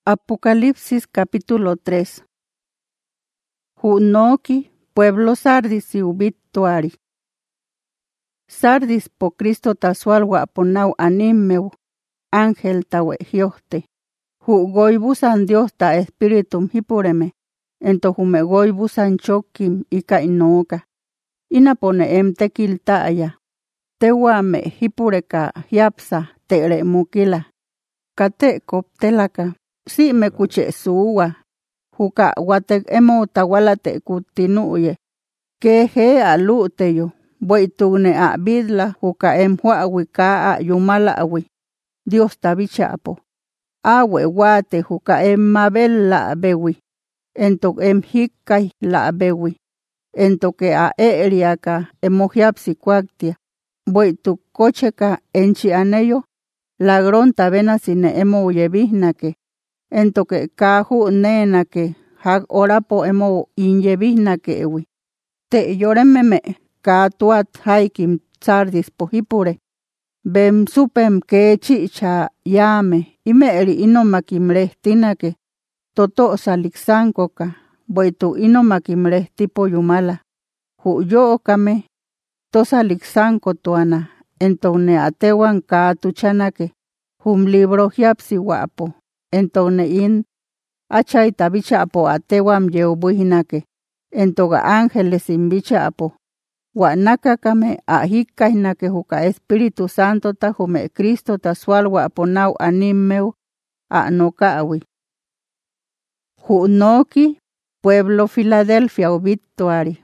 Apocalipsis capítulo 3. Junoki, pueblo Sardis y ubituari. Sardis po Cristo tasualwa ponau animeu, ángel tawe hioste. Goibusan Dios ta espiritum hipureme, ento goibusan chokim ika inoka. Ina pone tekil taaya. Tewame hipureka hiapsa tere mukila. Kate koptelaka. Si me kuche suwa. Huka watek emo tawalate kutinuye. Que he a luteyo. Boitune a bidla huka huawika a yumala awi. Dios tabichapo. Awe wate huka mabel la bewi. Entok hikai la bewi. Entoke a eriaka emohiapsi kwaktia. Boitu kocheka enchi aneyo. Lagron tabena sine emo uyebihnake. Entoke kaju nenake. Hag orapo emo inyebihnake ewi. Te yorememe ka tuat haikim Sardis pohipure. Bem supem ke chicha yame. Imeeri inomakim rehtinake. Toto saliksankoka. Boitu inomakim rehtipo yumala. Yo kame. Tosa liksanko tuana. Entone atewan ka tuchanake. Libro hiapsi wapo. Entone in. Achay tabichapo atewam yeubuhinake. Entoga ángeles imbichapo. Wanaka kame ahikainake huka Espíritu Santo ta hume Cristo ta sualwa aponau animeu anokaawi. Junoki, pueblo Filadelfia obituari.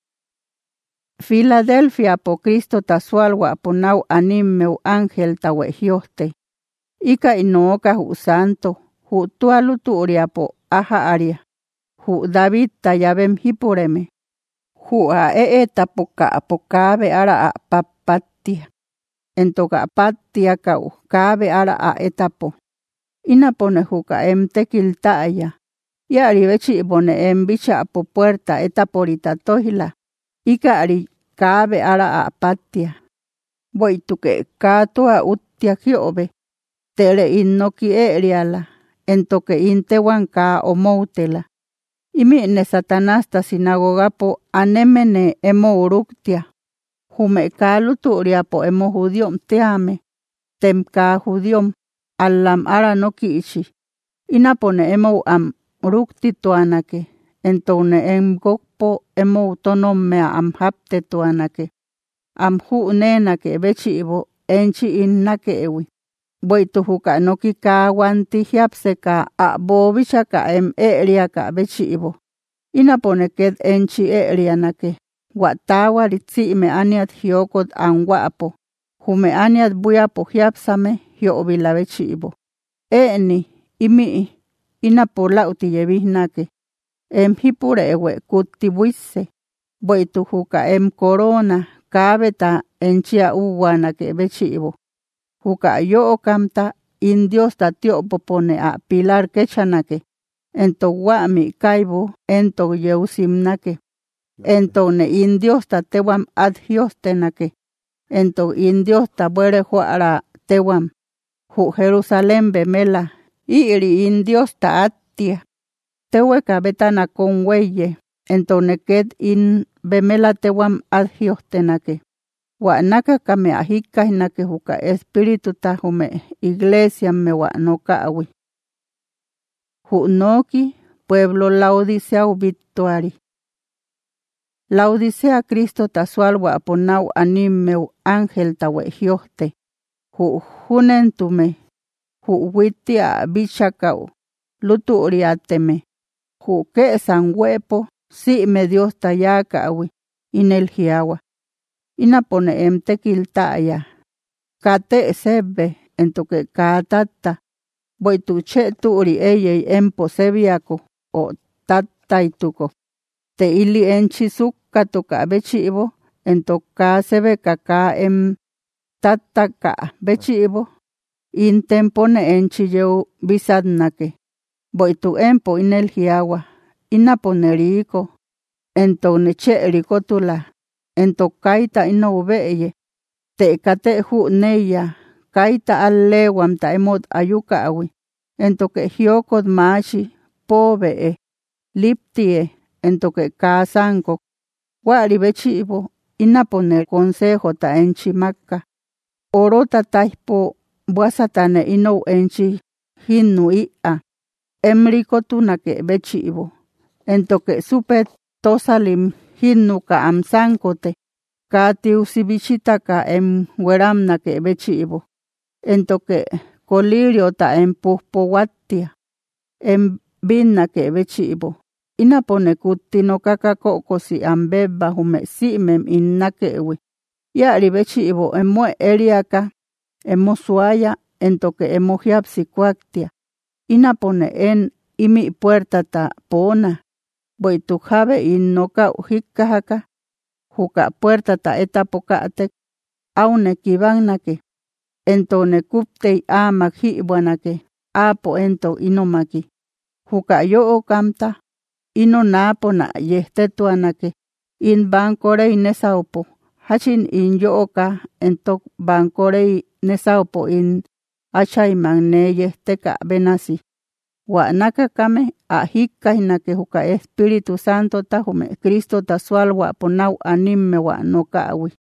Filadelfia po Cristo ta sualwa aponau animeu ángel tawe hioste. Ika inoka hu santo, hu tualuturiapo aha aria. Hu David tayabem hipureme. Hu a tapoka apokabe ara a papatia. Entoka patia kau kabe ara a etapo. Inapone huka tekil taya. Yari vechi bone bicha apo puerta etaporita tohila. Ika ari kabe ara a patia. Boituke katua utia hiobe. Tere innoki eriala. Entoke intewan ka omoutela. Imi Satanás ta sinagoga po anemene emo uruktia. Hume kaluturiapo emo judiom teame. Temka judiom alam ara no kiichi. Inapone emo urukti tuanake. Entone gokpo emo utonomea hapte tuanake. Hu nenake bechi ibo enchi innake ewi. Boitu huka noki ka wanti hiapseka a bobichaka eriaka bechibo. Inapone ked enchi erianake. Watawa ritsi me aniat hiokot anguapo. Hume aniat buyapo hiapsame hiobila bechibo. Eni imi inapola utiyebihnake. Hipure ewe kutibuise. Boitu huka corona kabeta enchia uwanake bechibo. Huka yo kamta indios ta tio popone a pilar kechanake. Ento wami kaibu ento yeusimnake. Ento ne indios ta tewam adhiostenake. Ento indios ta buere huara tewam. Hu Jerusalén bemela. Iri indios ta atia. Tewe kabetana con weye. Ento neked in bemela tewam adhiostenake. Wanaka kame ahika hinake huka espíritu ta hume iglesia me wanokaawi. Junoki, pueblo Laodicea ubituari. Laodicea Cristo ta sualwa aponau animeu ángel tawe hioste. Junentume. Witia bichakau. Luturiateme. Ke sanguepo. Si me Dios tayakaawi. Inel hiawa. Inapone tekil taya. Kate sebe entoke katata. Boitu che turi eye sebiako o tataituko. Te ili enchi sukka toka bechibo entoka sebe kaka tataka bechibo. Intempone enchi yeu bisadnake. Boitu empo inel hiawa. Inapone riko. Entone che rikotula. Ento kaita ino ubeye. Te kate neya. Kaita allewam ta emot ayuka awi. entoque hiokot machi pobe liptie entoque kasanko wari bechibo inapone consejo ta enchi makka orota taispo buasatane ino enchi hinnu ia emriko tunake bechibo entoque supet tosalim hinnu ka amsankote kati usibichita ka weramna ke bechibo entoque colirio ta puhpowatia binna ke bechibo inapone kutino kakakoko si ambeba hume simem innakewi yari bechibo emue eriaka emosuaya entoque emohiapsi kuaktia inapone imi puerta ta pona boitujabe innoka ujikkahaka huka puerta ta etapokate aune kibanake entone kuptei amak hibuanake apo ento inomaki huka yo kamta ino napo na yestetuanake in bankorei nesaupo hachin in yoka entok bankorei nesaupo in achaiman ne yesteka benasi wa nakakame ahikkahinake huka Espíritu Santo ta hume Cristo ta sualwa ponau animme wa nokawi